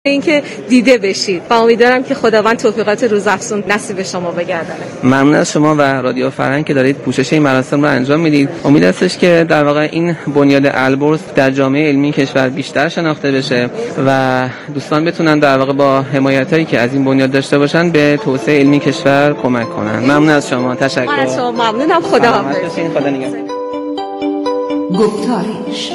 اینکه دیده بشید و امیدوارم که خداوند توفیقات روزافزون نصیب شما بگردونه. ممنون از شما و رادیو فرهنگ که دارید پوشش این مراسم رو انجام میدید. امید هستش که در واقع این بنیاد البرز در جامعه علمی کشور بیشتر شناخته بشه و دوستان بتونن در واقع با حمایتایی که از این بنیاد داشته باشن به توسعه علمی کشور کمک کنن. ممنون از شما. تشکر. من از شما ممنونم. خداحافظ. خدا نگهدار. گفتارش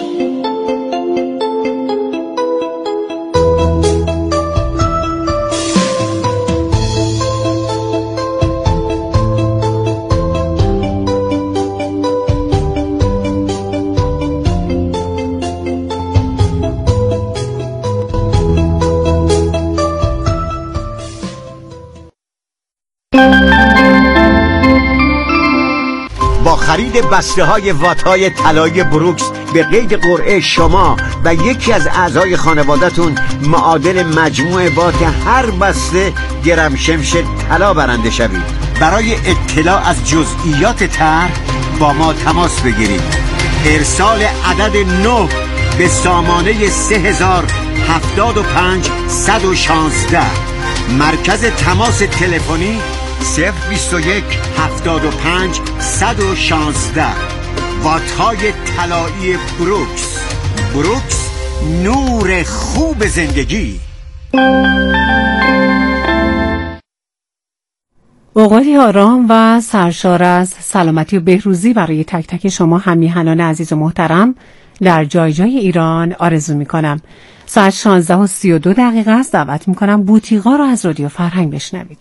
خرید بسته‌های وات‌های طلایی بروکس به قید قرعه شما و یکی از اعضای خانواده‌تون معادل مجموع وات هر بسته گرم شمش طلا برنده شوید. برای اطلاع از جزئیات طرح با ما تماس بگیرید. ارسال عدد 9 به سامانه 3075 116. مرکز تماس تلفنی 021 75 116. وات‌های طلایی بروکس. بروکس، نور خوب زندگی. اوقاتی آرام و سرشار از سلامتی و بهروزی برای تک تک شما همیهنان عزیز و محترم در جای جای ایران آرزو می‌کنم. ساعت 16:32 است. دعوت می‌کنم بوتیقا را از رادیو فرهنگ بشنوید.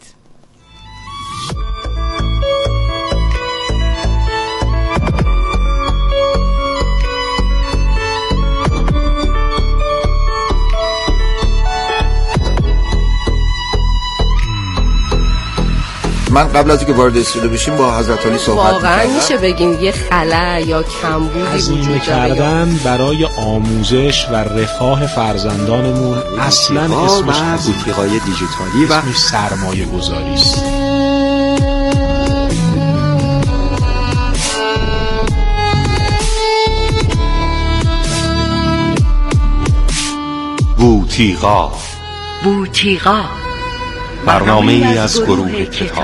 من قبل از اینکه وارد استودیو بشیم با حضرت علی صحبت می‌کردم. واقعا میشه بگین یه خلأ یا کمبودی وجود کردن برای آموزش و رفاه فرزندانمون اصلا اسمش بوتیقای دیجیتالی و اسمش سرمایه گذاری است. بوتیقا برنامه‌ای از گروه کتاب.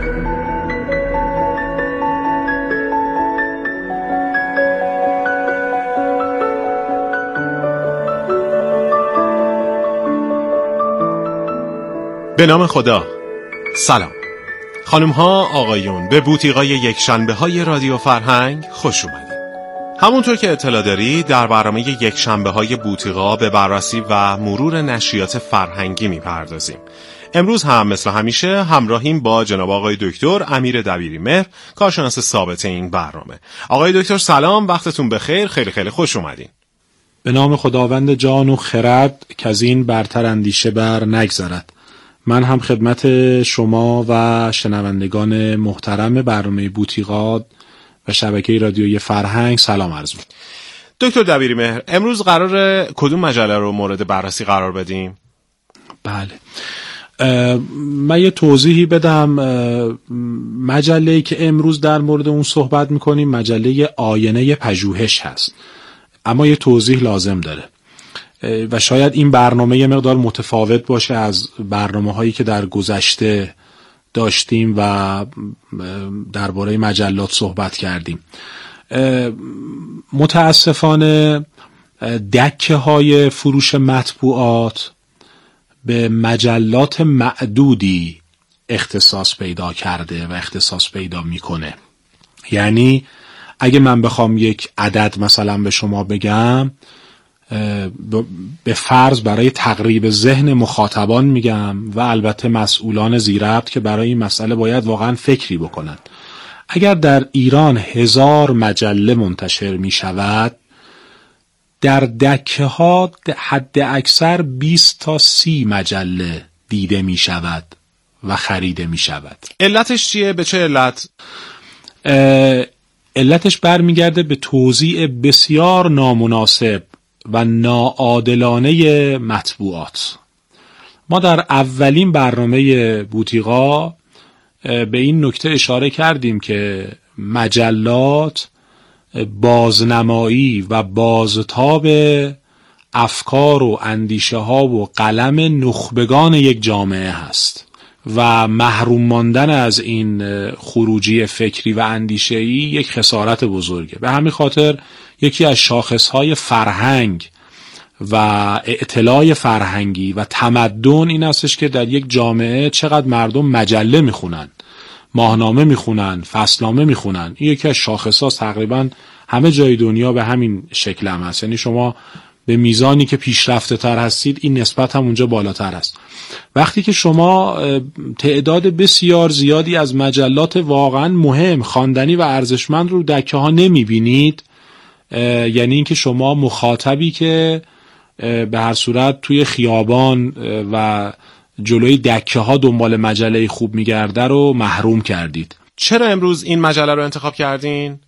به نام خدا. سلام خانم ها آقایون، به بوتیقای یک شنبه های رادیو فرهنگ خوش اومدید. همونطور که اطلاع دارید در برنامه یک شنبه های بوتیقا به بررسی و مرور نشریات فرهنگی میپردازیم. امروز هم مثل همیشه همراهیم با جناب آقای دکتر امیر دبیریمهر، کارشناس ثابت این برنامه. آقای دکتر سلام، وقتتون بخیر، خیلی خیلی خوش اومدین. به نام خداوند جان و خرد که از این برتر اندیشه بر نگذرد. من هم خدمت شما و شنوندگان محترم برنامه بوتیقا و شبکه رادیویی فرهنگ سلام عرض می‌کنم. دکتر دبیریمهر، امروز قرار کدوم مجله رو مورد بررسی قرار بدیم؟ بله، من یه توضیحی بدم. مجله‌ای که امروز در مورد اون صحبت می‌کنیم مجله آینه پژوهش هست، اما یه توضیح لازم داره و شاید این برنامه یه مقدار متفاوت باشه از برنامه‌هایی که در گذشته داشتیم و درباره مجلات صحبت کردیم. متاسفانه دکه‌های فروش مطبوعات به مجلات معدودی اختصاص پیدا کرده و اختصاص پیدا میکنه. یعنی اگه من بخوام یک عدد مثلا به شما بگم، به فرض برای تقریب ذهن مخاطبان میگم و البته مسئولان ذی‌ربط که برای این مسئله باید واقعا فکری بکنند. اگر در ایران 1000 مجله منتشر می شود، در دکه ها حد اکثر 20 تا 30 مجله دیده می شود و خریده می شود. علتش چیه؟ به چه علت؟ علتش برمیگرده به توزیع بسیار نامناسب و ناعادلانه مطبوعات. ما در اولین برنامه بوتیقا به این نکته اشاره کردیم که مجلات بازنمایی و بازتاب افکار و اندیشه ها و قلم نخبگان یک جامعه هست و محروم ماندن از این خروجی فکری و اندیشه‌ای یک خسارت بزرگه. به همین خاطر یکی از شاخصهای فرهنگ و اطلاع فرهنگی و تمدن این هستش که در یک جامعه چقدر مردم مجله میخونن، ماهنامه میخونن، فصلنامه میخونن. این یکی از شاخصاست. تقریبا همه جای دنیا به همین شکل هم هست. یعنی شما به میزانی که پیشرفته تر هستید این نسبت هم اونجا بالاتر هست. وقتی که شما تعداد بسیار زیادی از مجلات واقعا مهم، خواندنی و ارزشمند رو دکه ها نمیبینید، یعنی اینکه شما مخاطبی که به هر صورت توی خیابان و جلوی دکه ها دنبال مجله خوب میگرده رو محروم کردید. چرا امروز این مجله رو انتخاب کردین؟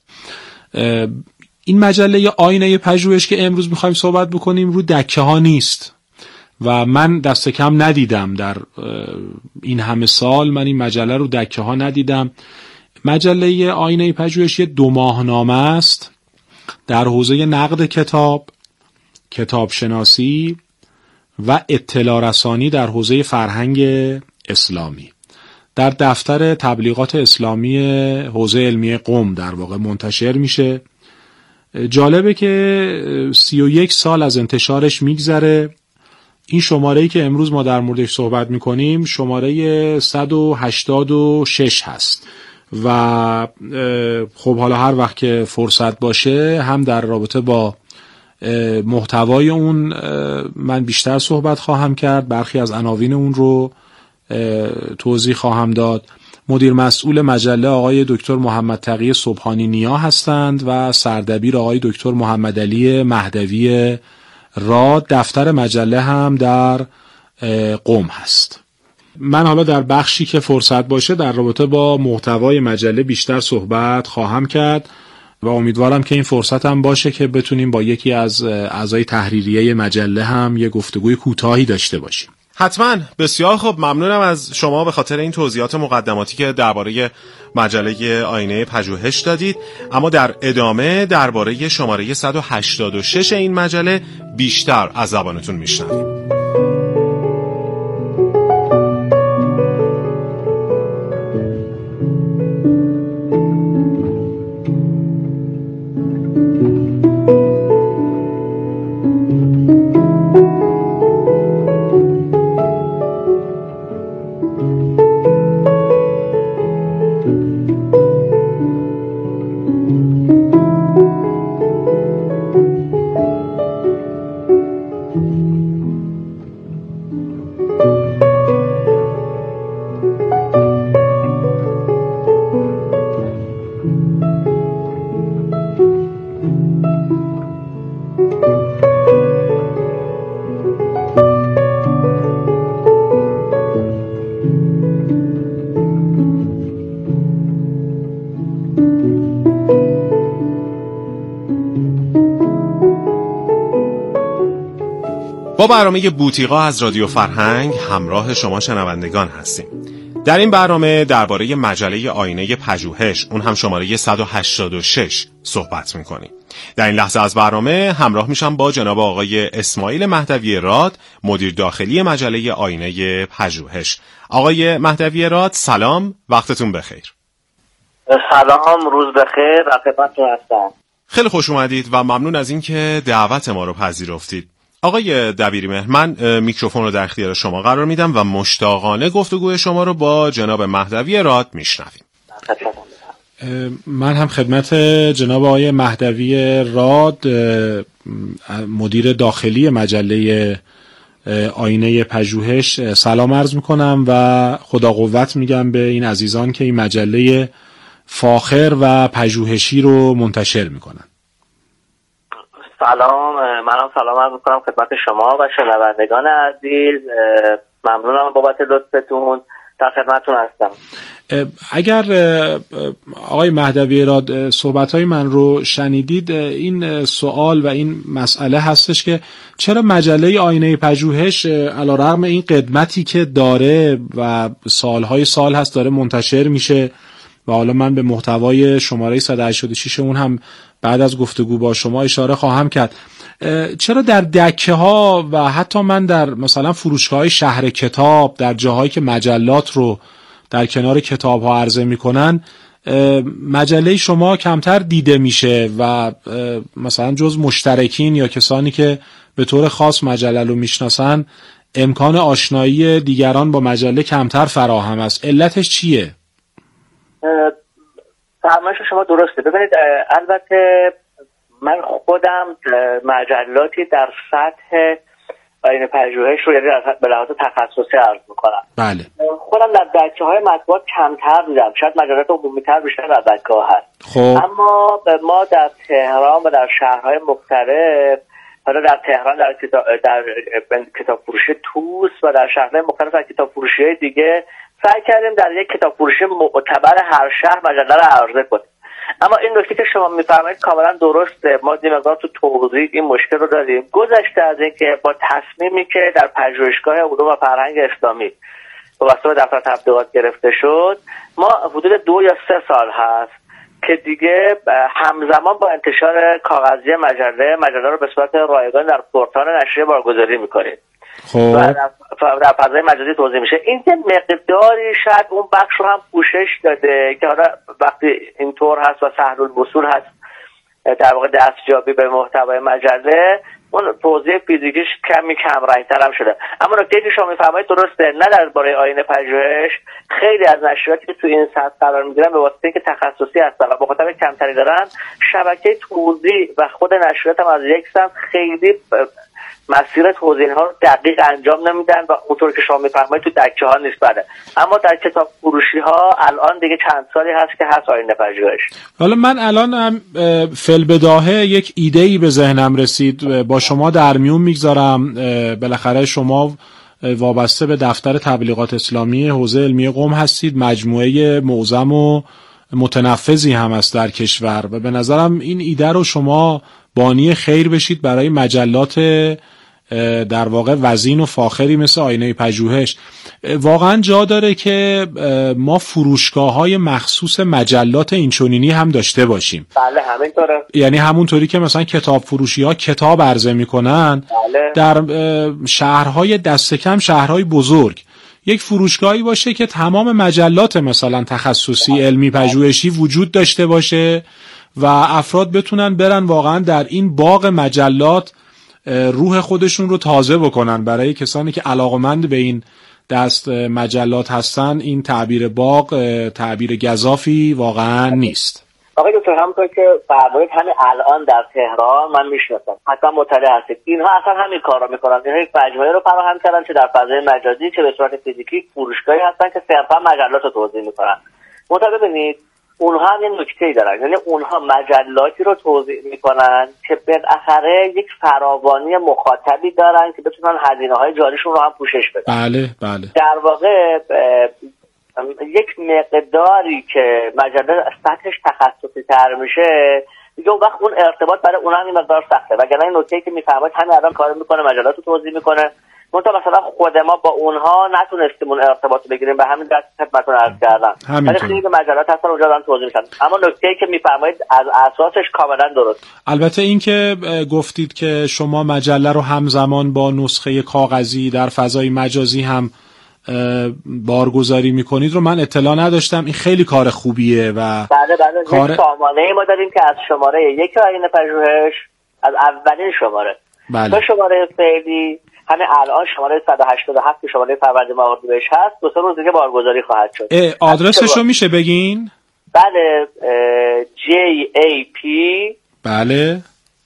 این مجله آینه پژوهش که امروز میخوایم صحبت بکنیم رو دکه ها نیست و من دست کم ندیدم در این همه سال. من این مجله رو دکه ها ندیدم. مجله آینه پژوهش 2 ماهنامه است در حوزه نقد کتاب، کتاب شناسی و اطلاع رسانی در حوزه فرهنگ اسلامی. در دفتر تبلیغات اسلامی حوزه علمی قم در واقع منتشر میشه. جالبه که 31 سال از انتشارش میگذره. این شماره‌ای که امروز ما در موردش صحبت میکنیم شماره 186 هست و خب حالا هر وقت که فرصت باشه هم در رابطه با محتوای اون من بیشتر صحبت خواهم کرد، برخی از عناوین اون رو توضیح خواهم داد. مدیر مسئول مجله آقای دکتر محمد تقی سبحانی نیا هستند و سردبیر آقای دکتر محمد علی مهدوی راد. دفتر مجله هم در قم هست. من حالا در بخشی که فرصت باشه در رابطه با محتوای مجله بیشتر صحبت خواهم کرد و امیدوارم که این فرصت هم باشه که بتونیم با یکی از اعضای تحریریه مجله هم یه گفتگوی کوتاهی داشته باشیم. حتما. بسیار خوب، ممنونم از شما به خاطر این توضیحات مقدماتی که درباره مجله آینه پژوهش دادید. اما در ادامه درباره شماره 186 این مجله بیشتر از زبانتون میشنویم. با برنامه بوتیقا از رادیو فرهنگ همراه شما شنوندگان هستیم. در این برنامه درباره مجله آینه پژوهش، اون هم شماره 186 صحبت میکنیم. در این لحظه از برنامه همراه میشم با جناب آقای اسماعیل مهدوی راد، مدیر داخلی مجله آینه پژوهش. آقای مهدوی راد سلام، وقتتون بخیر. سلام، روز بخیر، خدمتتون هستم. خیلی خوش اومدید و ممنون از اینکه دعوت ما رو پذیرفتید. آقای دبیریمهر، من میکروفون رو در اختیار شما قرار میدم و مشتاقانه گفتگوی شما رو با جناب مهدوی راد میشنویم. من هم خدمت جناب آقای مهدوی راد، مدیر داخلی مجله آینه پژوهش سلام عرض میکنم و خدا قوت میگم به این عزیزان که این مجله فاخر و پژوهشی رو منتشر میکنن. سلام، منم سلام عرض میکنم خدمت شما و شنوندگان عزیز. ممنونم بابت لطفتون، در خدمتتون هستم. اگر آقای مهدوی راد صحبت‌های من رو شنیدید، این سوال و این مسئله هستش که چرا مجله آینه پژوهش علیرغم این قدمتی که داره و سالهای سال هست داره منتشر میشه و حالا من به محتوای شماره 186 اون هم بعد از گفتگو با شما اشاره خواهم کرد، چرا در دکه ها و حتی من در مثلا فروشگاه های شهر کتاب، در جاهایی که مجلات رو در کنار کتاب ها عرضه میکنن، مجله شما کمتر دیده میشه و مثلا جز مشترکین یا کسانی که به طور خاص مجله رو میشناسن امکان آشنایی دیگران با مجله کمتر فراهم است؟ علتش چیه؟ فرمایش شما درسته. ببینید البته من خودم مجلاتی در سطح آیین پژوهش رو یعنی به لحاظ تخصصی عرض میکنم. بله. خودم در دکه‌های مطبوعات کمتر دیدم، شاید مجلات عمومی‌تر بیشتر در دکه‌ها هست. خب. اما ما در تهران و در شهرهای مختلف، حالا در تهران در کتاب فروشی توس و در شهرهای مختلف در کتاب فروشی دیگه سعی کردیم در یک کتاب فروشی معتبر هر شهر مجله رو عرضه کنیم. اما این نکته که شما میفرمایید کاملا درسته. ما دیمقدار تو توضیح این مشکل رو داریم. گذشته از اینکه با تصمیمی که در پژوهشگاه علوم و فرهنگ اسلامی وابسته به دفتر تبلیغات گرفته شد، ما حدود 2 یا 3 سال هست که دیگه همزمان با انتشار کاغذی مجله رو به صورت رایگان در پورتال نشریه بارگذاری میکنیم. و در فضای مجازی توزیع میشه. این که مقداری شاید اون بخش رو هم پوشش داده که حالا وقتی اینطور هست و سهل الوصول هست در واقع دستیابی به محتوای مجله، اون توزیع فیزیکیش کمی کم رنگ‌تر هم شده. اما نکته که شما میفرمایید درسته، نه درباره آیین پژوهش خیلی از نشریاتی که تو این سطح قرار میگیرن به واسطه اینکه تخصصی هستن و مخاطب کمتری دارن، شبکه توزیع و خود نشریات هم از یک سمت خیلی مسیر توزیع ها رو دقیق انجام نمیدن و اونطور که شما میفرمایید تو دکه ها نیست. بله، اما در کتاب فروشی ها الان دیگه چند سالی هست که هست آیین پژوهش. حالا من الان هم فی‌البداهه یک ایده‌ای به ذهنم رسید، با شما در میون میگذارم. بالاخره شما وابسته به دفتر تبلیغات اسلامی حوزه علمی قم هستید، مجموعه معظم و متنفذی هم است در کشور و به نظرم این ایده رو شما بانی خیر بشید برای مجلات در واقع وزین و فاخری مثل آینه پژوهش. واقعا جا داره که ما فروشگاه‌های مخصوص مجلات اینچنینی هم داشته باشیم. بله همینطوره. یعنی همونطوری که مثلا کتاب فروشی‌ها کتاب عرضه می‌کنن، بله. در شهرهای دست کم، شهرهای بزرگ یک فروشگاهی باشه که تمام مجلات مثلا تخصصی علمی پژوهشی وجود داشته باشه و افراد بتونن برن واقعا در این باغ مجلات روح خودشون رو تازه بکنن. برای کسانی که علاقمند به این دست مجلات هستن این تعبیر باغ تعبیر گزافی واقعا نیست. آقای دکتر، همونطور که فرمودید همین الان در تهران من میشناسم، حتما مطلع هستید، اینها اصلا همین کار رو میکنن. اینها یک مجموعه رو فراهم کردن چه در فضای مجازی چه به صورت فیزیکی، فروشگاهی هستن که صرفا مجلات رو توزیع میکنن. مطلع ببینید اونها هم یه نکته‌ای دارن، یعنی اونها مجلاتی رو توزیع میکنن که بالاخره یک فراوانی مخاطبی دارن که بتونن هزینه‌های جاریشون رو هم پوشش بدن. بله بله. در واقع یک مقداری که مجله سطحش تخصصی تر میشه دیگه اون وقت اون ارتباط برای اونها هم این مقدار سخته. وگرنه این نکته‌ای که میفهمید همین الان کار میکنه، مجلات رو توزیع میکنه. مثلا خود ما با اونها نتونستیم اون ارتباط بگیریم، به همین دلیل خدمتتون عرض کردم. ولی خیلی مجلات هستن اونجا دارن توضیح میدن. اما نکته‌ای که میفرمایید از اساسش کاملا درست. البته این که گفتید که شما مجله رو همزمان با نسخه کاغذی در فضای مجازی هم بارگذاری میکنید رو من اطلاع نداشتم. این خیلی کار خوبیه و بله کار سامانه ما داریم که از شماره 1 آیین پژوهش، از اولین شماره تا شماره فعلی همین الان شماره 187 که شماره فروردین ماه اردیبهشت هست، 2 روز دیگه بارگذاری خواهد شد. آدرسش رو میشه بگین؟ بله JAP بله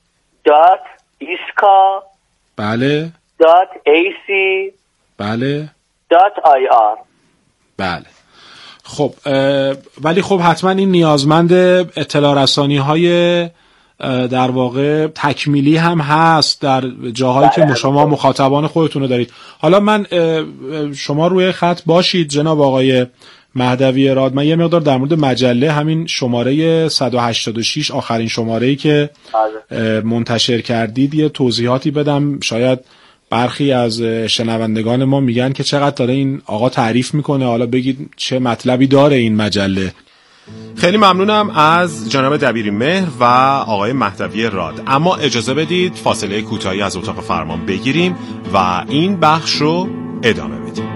.iska بله .ac بله .ir. بله. خب ولی خب حتما این نیازمند اطلاع رسانی های در واقع تکمیلی هم هست در جاهایی که شما مخاطبان خودتون رو دارید. حالا من شما روی خط باشید جناب آقای مهدوی راد، من یه مقدار در مورد مجله همین شماره 186 آخرین شماره‌ای که منتشر کردید یه توضیحاتی بدم. شاید برخی از شنوندگان ما میگن که چقدر داره این آقا تعریف میکنه، حالا بگید چه مطلبی داره این مجله. خیلی ممنونم از جناب دبیری مهر و آقای مهدوی راد. اما اجازه بدید فاصله کوتاهی از اتاق فرمان بگیریم و این بخش رو ادامه بدیم.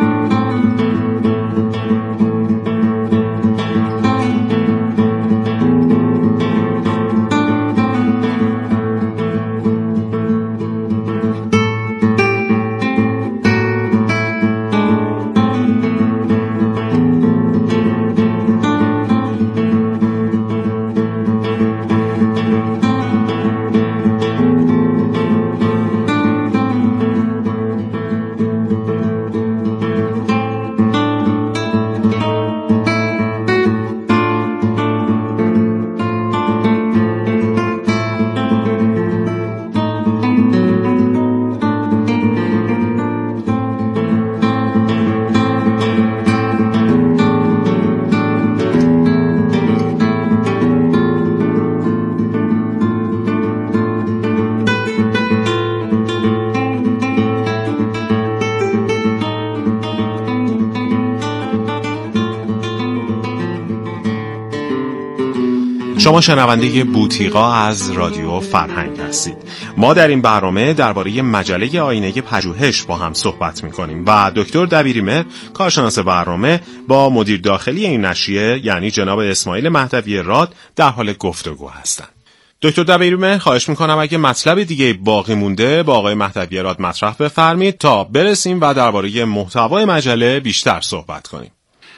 شما شنونده بوتیقا از رادیو فرهنگ هستید. ما در این برنامه درباره مجله آینه پژوهش با هم صحبت می‌کنیم و دکتر دبیری مهر، کارشناس برنامه، با مدیر داخلی این نشریه یعنی جناب اسماعیل مهدوی راد در حال گفتگو هستند. دکتر دبیری مهر، خواهش می‌کنم اگه مطلب دیگه باقی مونده با آقای مهدوی راد مطرح بفرمایید تا برسیم و درباره محتوای مجله بیشتر صحبت کنیم.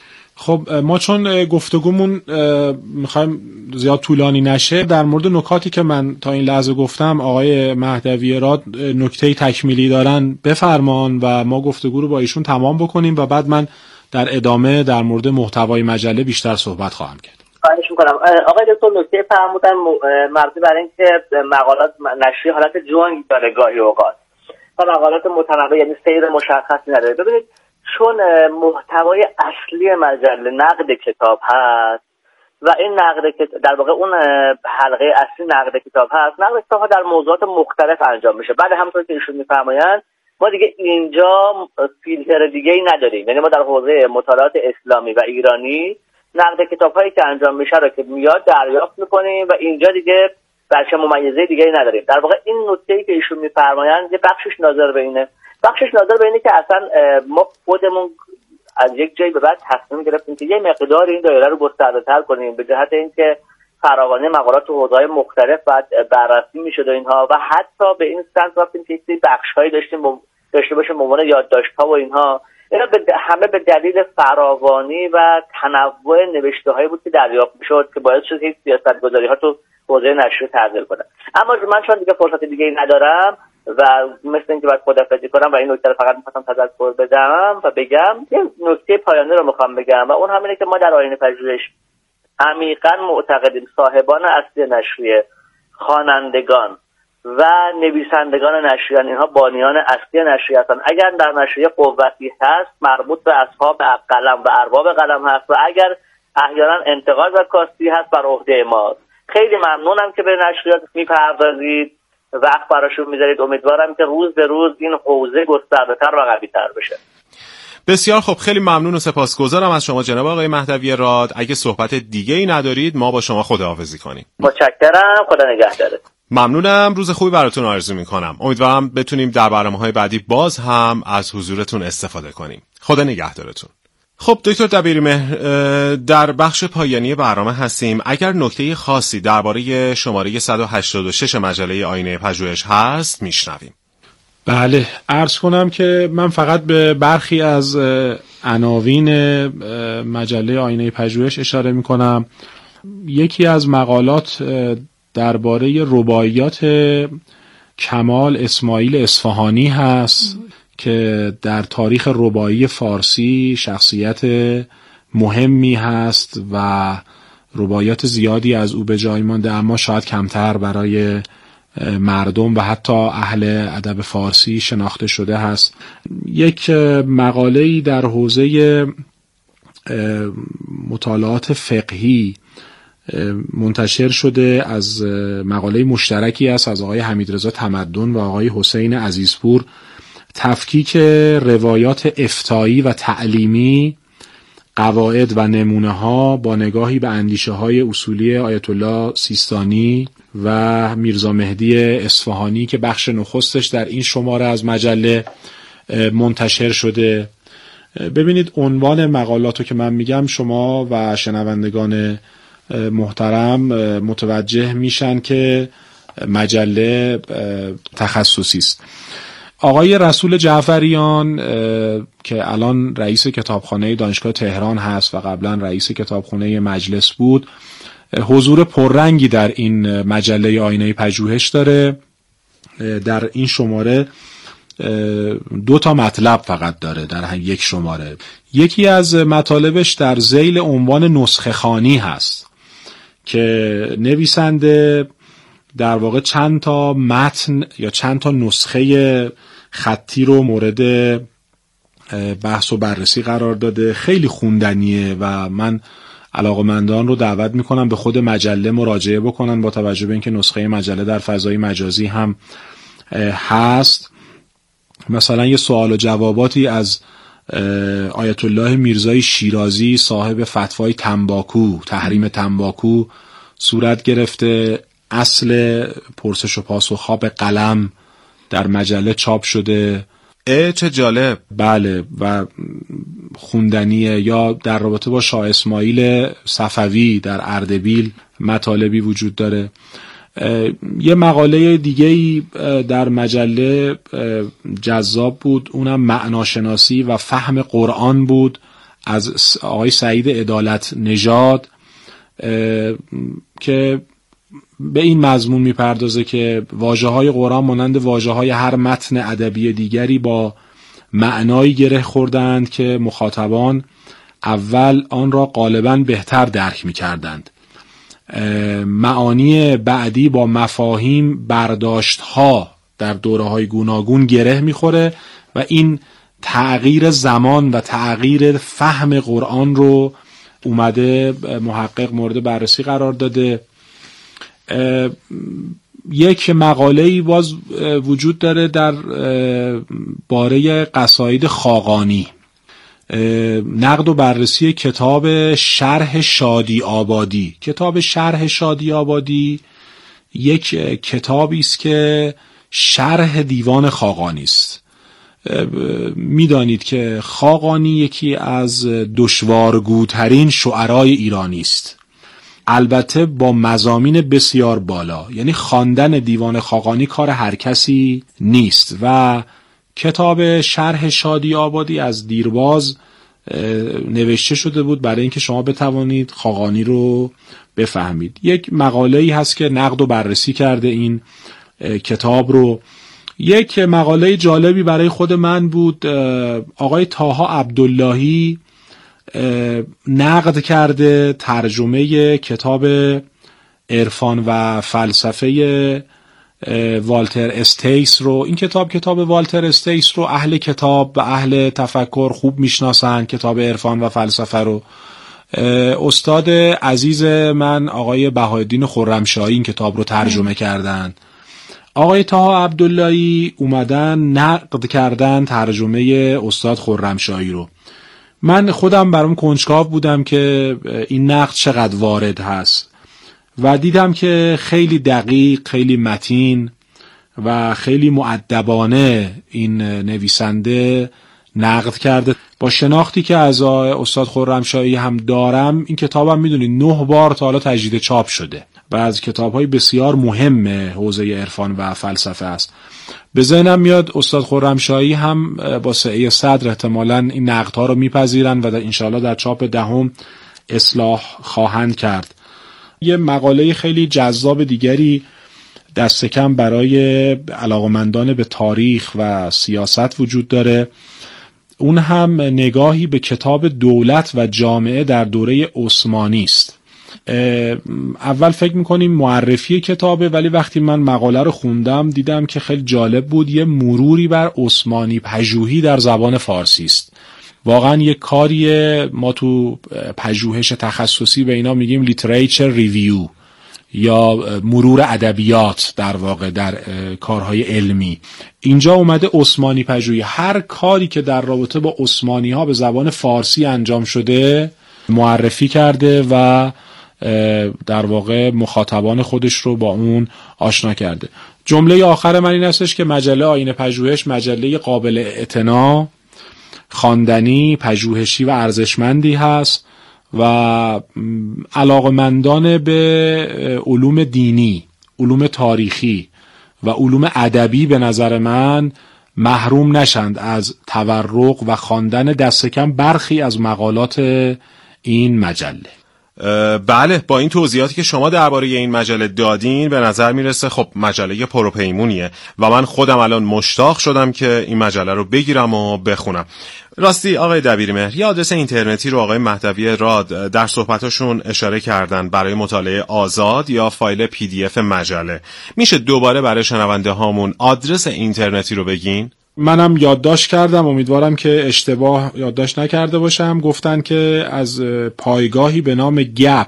خب ما چون گفتگومون میخوایم زیاد طولانی نشه، در مورد نکاتی که من تا این لحظه گفتم آقای مهدوی راد نکته تکمیلی دارن بفرمان و ما گفتگو رو با ایشون تمام بکنیم و بعد من در ادامه در مورد محتوای مجله بیشتر صحبت خواهم کرد. خواهش میکنم. آقای دکتر نکته فرمودن مربوط بر این که مقالات نشریه حالت جنگ داره گاهی اوقات و مقالات متنوع، یعنی سیر مشخصی نداره. ببینید چون محتوای اصلی مجله نقد کتاب هست و این نقد در واقع اون حلقه اصلی نقد کتاب هست، نقد کتاب ها در موضوعات مختلف انجام میشه. بعد همونطور که ایشون میفرمایند ما دیگه اینجا فیلتر دیگه ای نداریم، یعنی ما در حوزه مطالعات اسلامی و ایرانی نقد کتاب هایی که انجام میشه رو که میاد دریافت میکنیم و اینجا دیگه بچه ممیزه دیگه ای نداریم. در واقع این نکته‌ای که ایشون میفرمایند یه بخشش ناظر به اینه که اصلا ما خودمون از یک جایی به بعد تصمیم گرفتیم که یه مقدار این دایره رو گسترده‌تر کنیم به جهت اینکه فراوانی مقالات تو حوزه‌های مختلف بعد بررسی میشد و اینها، و حتی به این سمت رفتیم که یک بخش‌هایی داشته باشیم به عنوان یادداشت‌ها و اینها. اینا همه به دلیل فراوانی و تنوع نوشته‌هایی بود که دریافت می‌شد که باعث شد که سیاست‌گذاری‌ها تو حوزه نشریه تغییر کنه. اما من چون دیگه فرصت دیگه‌ای ندارم و مثل اینکه باید خداحافظی کنم و این نکته رو فقط می‌خواستم تذکر بدم و بگم یه نکته پایانی رو می‌خوام بگم و اون همینه که ما در آینه پژوهش عمیقاً معتقدیم صاحبان اصلی نشریه، خوانندگان و نویسندگان نشریه، اینها بانیان اصلی نشریه هستند. اگر در نشریه قوتی هست مربوط به اصحاب قلم و ارباب قلم هست و اگر احیانا انتقاد و کاستی هست بر عهده ما. خیلی ممنونم که به نشریات میپردازید، وقت براشون میذارید. امیدوارم که روز به روز این حوزه گسترده‌تر و قوی‌تر بشه. بسیار خب، خیلی ممنون و سپاسگزارم از شما جناب آقای مهدوی راد. اگه صحبت دیگه‌ای ندارید ما با شما خداحافظی کنیم. متشکرم، خدا نگهدارت. ممنونم، روز خوبی براتون آرزو میکنم. امیدوارم بتونیم در برنامه‌های بعدی باز هم از حضورتون استفاده کنیم. خدا نگهدارتون. خب دکتر دبیری مهر، در بخش پایانی برنامه هستیم. اگر نکته خاصی درباره شماره 186 مجله آینه پژوهش هست میشنویم. بله، عرض کنم که من فقط به برخی از عناوین مجله آینه پژوهش اشاره میکنم. یکی از مقالات درباره رباعیات کمال اسماعیل اصفهانی هست که در تاریخ رباعی فارسی شخصیت مهمی هست و رباعیات زیادی از او به جای مانده، اما شاید کمتر برای مردم و حتی اهل ادب فارسی شناخته شده هست. یک مقاله‌ای در حوزه مطالعات فقهی منتشر شده از مقاله مشترکی است از آقای حمیدرضا تمدن و آقای حسین عزیزپور، تفکیک روایات افتایی و تعلیمی قواعد و نمونه ها با نگاهی به اندیشه های اصولی آیت الله سیستانی و میرزا مهدی اصفهانی که بخش نخستش در این شماره از مجله منتشر شده. ببینید عنوان مقالاتو که من میگم شما و شنوندگان محترم متوجه میشن که مجله تخصصی است. آقای رسول جعفریان که الان رئیس کتابخانه دانشگاه تهران هست و قبلا رئیس کتابخانه مجلس بود، حضور پررنگی در این مجله آینه پژوهش داره. در این شماره 2 مطلب فقط داره در یک شماره. یکی از مطالبش در ذیل عنوان نسخه خوانی هست که نویسنده در واقع چند تا متن یا چند تا نسخه خطی رو مورد بحث و بررسی قرار داده. خیلی خوندنیه و من علاقه‌مندان رو دعوت میکنم به خود مجله مراجعه بکنن، با توجه به اینکه نسخه مجله در فضای مجازی هم هست. مثلا یه سوال و جواباتی از آیت الله میرزای شیرازی صاحب فتوای تنباکو، تحریم تنباکو صورت گرفته. اصل پرسش و پاسخ‌ها به قلم در مجله چاپ شده. چه جالب. بله و خوندنیه. یا در رابطه با شاه اسماعیل صفوی در اردبیل مطالبی وجود داره. یه مقاله دیگه‌ای در مجله جذاب بود، اونم معناشناسی و فهم قرآن بود، از آقای سعید عدالت نژاد که به این مضمون میپردازه که واژه‌های قرآن مانند واژه‌های هر متن ادبی دیگری با معنایی گره خوردند که مخاطبان اول آن را غالباً بهتر درک میکردند. معانی بعدی با مفاهیم برداشت‌ها در دوره‌های گوناگون گره میخوره و این تغییر زمان و تغییر فهم قرآن رو اومده محقق مورد بررسی قرار داده. یک مقاله‌ای باز وجود داره در باره قصاید خاقانی، نقد و بررسی کتاب شرح شادی آبادی. کتاب شرح شادی آبادی یک کتابی است که شرح دیوان خاقانی است. میدانید که خاقانی یکی از دشوارگوترین شعرای ایرانی است، البته با مضامین بسیار بالا. یعنی خواندن دیوان خاقانی کار هر کسی نیست و کتاب شرح شادی آبادی از دیرباز نوشته شده بود برای اینکه شما بتوانید خاقانی رو بفهمید. یک مقاله‌ای هست که نقد و بررسی کرده این کتاب رو. یک مقاله جالبی برای خود من بود، آقای طاها عبداللهی نقد کرده ترجمه کتاب عرفان و فلسفه والتر استیس رو. این کتاب والتر استیس رو اهل کتاب و اهل تفکر خوب میشناسن، کتاب عرفان و فلسفه رو. استاد عزیز من آقای بهاءالدین خرمشاهی این کتاب رو ترجمه کردن. آقای طاها عبداللهی اومدن نقد کردن ترجمه استاد خرمشاهی رو. من خودم برام کنجکاو بودم که این نقد چقدر وارد هست و دیدم که خیلی دقیق، خیلی متین و خیلی مؤدبانه این نویسنده نقد کرده. با شناختی که از استاد خرمشاهی هم دارم، این کتابم میدونید 9 بار تا حالا تجدید چاپ شده و از کتاب‌های بسیار مهم حوزه عرفان و فلسفه است. به ذهنم میاد استاد خرمشاهی هم با سعی صدر احتمالاً این نقدها رو میپذیرن و انشاءالله در چاپ 10 اصلاح خواهند کرد. یه مقاله خیلی جذاب دیگری دست کم برای علاقمندان به تاریخ و سیاست وجود داره. اون هم نگاهی به کتاب دولت و جامعه در دوره عثمانی است. اول فکر میکنیم معرفی کتابه، ولی وقتی من مقاله رو خوندم دیدم که خیلی جالب بود. یه مروری بر عثمانی پژوهی در زبان فارسی است. واقعا یک کاریه، ما تو پژوهش تخصصی به اینا میگیم لیتریچر ریویو، یا مرور ادبیات در واقع در کارهای علمی. اینجا اومده عثمانی پژوهی، هر کاری که در رابطه با عثمانی ها به زبان فارسی انجام شده معرفی کرده و در واقع مخاطبان خودش رو با اون آشنا کرده. جمله آخر من این هستش که مجله آیین پژوهش مجله قابل اعتنا، خواندنی، پژوهشی و ارزشمندی هست و علاقمندان به علوم دینی، علوم تاریخی و علوم ادبی به نظر من محروم نشند از تورق و خواندن دست کم برخی از مقالات این مجله. بله، با این توضیحاتی که شما درباره این مجله دادین به نظر میرسه خب مجله پروپیمونیه و من خودم الان مشتاق شدم که این مجله رو بگیرم و بخونم. راستی آقای دبیرمهر، یه آدرس اینترنتی رو آقای مهدوی راد در صحبتاشون اشاره کردن برای مطالعه آزاد یا فایل PDF مجله. میشه دوباره برای شنونده هامون آدرس اینترنتی رو بگین؟ منم یادداشت کردم، امیدوارم که اشتباه یادداشت نکرده باشم. گفتن که از پایگاهی به نام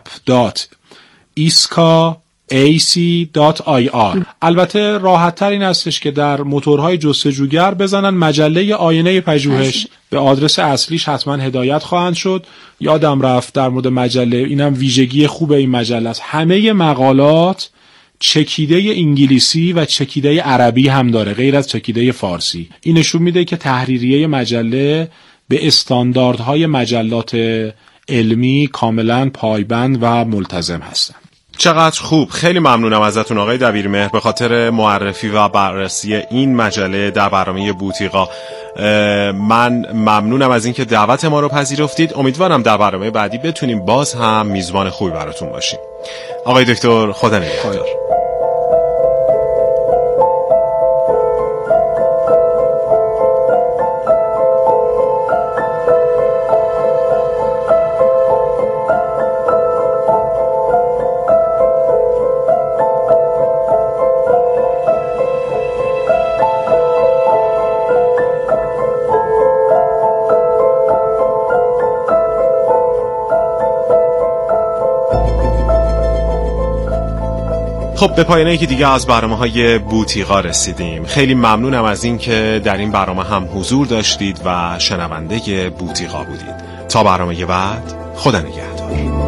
gap.iska.ac.ir. البته راحت تر این هستش که در موتورهای جستجوگر بزنن مجله آینه پژوهش، به آدرس اصلیش حتما هدایت خواهند شد. یادم رفت در مورد مجله، اینم ویژگی خوب این مجله است، همه مقالات چکیده انگلیسی و چکیده عربی هم داره غیر از چکیده فارسی. این نشون میده که تحریریه مجله به استانداردهای مجلات علمی کاملا پایبند و ملتزم هستن. چقدر خوب، خیلی ممنونم ازتون آقای دبیرمهر به خاطر معرفی و بررسی این مجله در برنامه بوتیقا. من ممنونم از اینکه دعوت ما رو پذیرفتید. امیدوارم در برنامه بعدی بتونیم باز هم میزبان خوبی براتون باشیم. آقای دکتر خدا نگهدار. خب به پایان یکی دیگه از برنامه‌های بوتیقا رسیدیم. خیلی ممنونم از این که در این برنامه هم حضور داشتید و شنونده بوتیقا بودید. تا برنامه بعد، خدا نگهدار.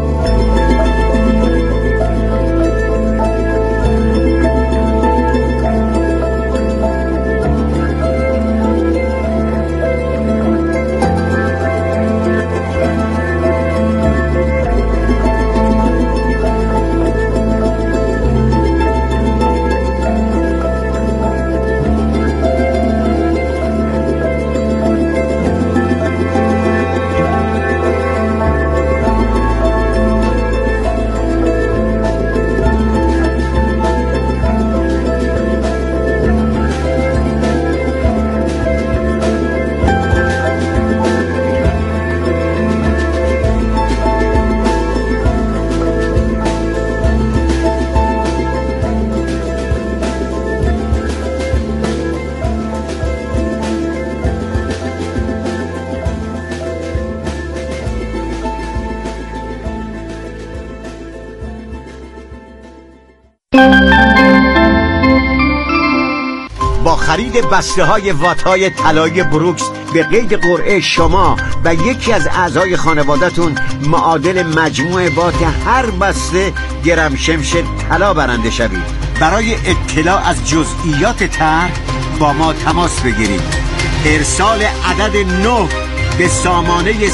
خرید بسته‌های وات‌های طلایی بروکس به قید قرعه شما و یکی از اعضای خانواده‌تون معادل مجموع وات هر بسته گرم شمش طلا برنده شوید. برای اطلاع از جزئیات طرح با ما تماس بگیرید. ارسال عدد 9 به سامانه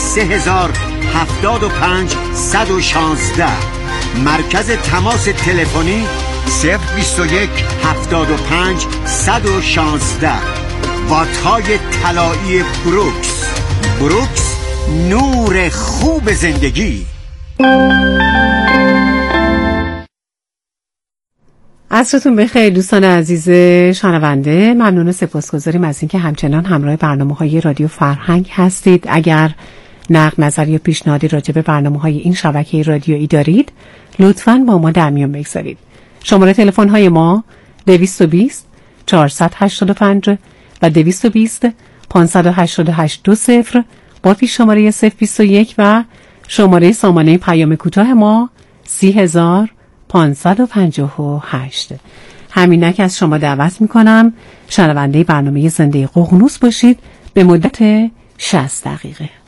3075 116. مرکز تماس تلفنی 021 75 116. وات‌های طلایی بروکس. بروکس، نور خوب زندگی. عصرتون بخیر دوستان عزیز شنونده. ممنون و سپاسگزاریم از اینکه همچنان همراه برنامه‌های رادیو فرهنگ هستید. اگر نقد، نظر یا پیشنهادی راجع به برنامه‌های این شبکه رادیویی دارید لطفاً با ما در میون بگذارید. شماره تلفن های ما 220 485 و 220 588 20 با پیش شماره 021 و شماره سامانه پیام کوتاه ما 30000 558. همینک از شما دعوت میکنم شنونده برنامه زنده ققنوس باشید به مدت 60 دقیقه.